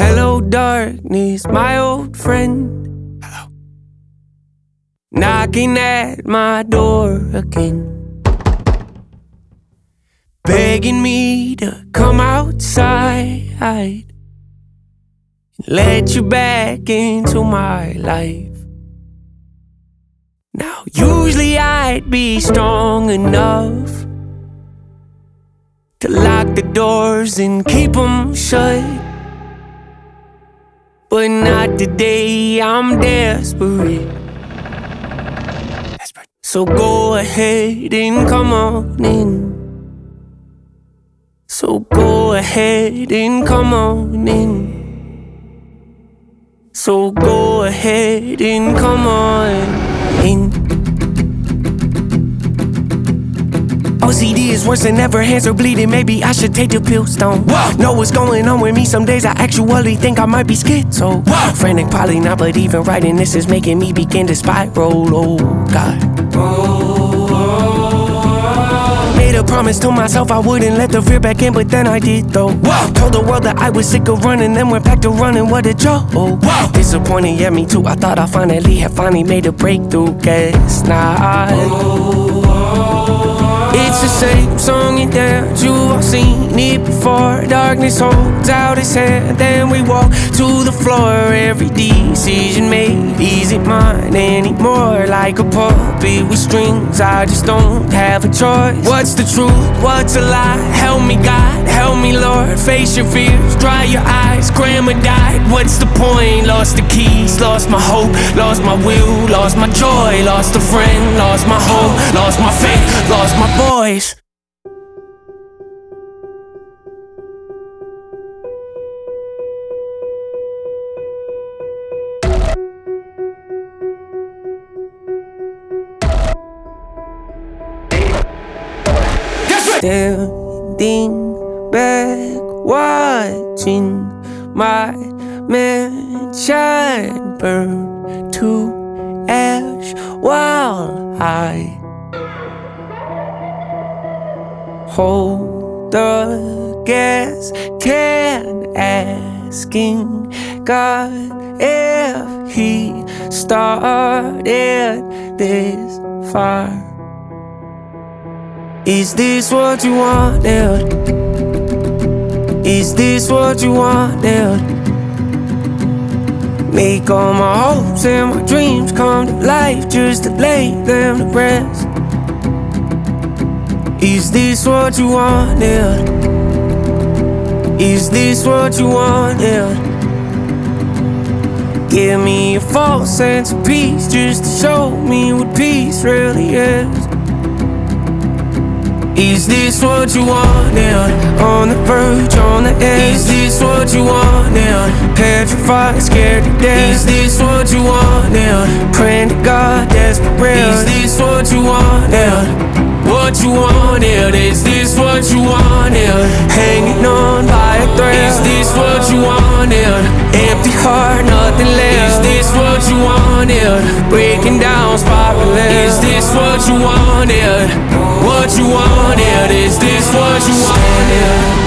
Hello, darkness, my old friend. Hello. Knocking at my door again, begging me to come outside, let you back into my life. Now, usually I'd be strong enough to lock the doors and keep them shut, but not today, I'm desperate. So go ahead and come on in. So go ahead and come on in. So go ahead and come on in. OCD is worse than ever, hands are bleeding, maybe I should take the pills down. Know what's going on with me, some days I actually think I might be schizo. Frantic, probably not, but even writing this is making me begin to spiral, oh God. Made a promise to myself I wouldn't let the fear back in, but then I did though. Told the world that I was sick of running, then went back to running, what a joke. Disappointed, yeah, me too, I thought I finally made a breakthrough, guess not. It's the same song and dance, you've all seen it before. Darkness holds out its hand, then we walk to the floor. Every decision made isn't mine anymore. Like a puppet with strings, I just don't have a choice. What's the truth, what's a lie? Help me God, help me Lord. Face your fears, dry your eyes, grandma died. What's the point? Lost the keys, lost my hope, lost my will, lost my joy, lost a friend, lost my hope, lost my faith, lost my voice. Standing back, watching my mansion burn to ash while I hold the gas can, asking God if He started this fire. Is this what you wanted? Is this what you wanted? Make all my hopes and my dreams come to life just to lay them to rest. Is this what you wanted? Is this what you wanted? Give me a false sense of peace just to show me what peace really is. Is this what you wanted? On the verge, on the edge. Is this what you wanted? Petrified, scared to death. Is this what you wanted? Praying to God, desperate. Is this what you wanted? What you wanted? Is this what you wanted? Hanging on by a thread. Is this what you wanted? Empty heart, nothing left. Is this what you wanted? Breaking down, spiraling. Is this what you wanted? What you wanted? Is this what you wanted?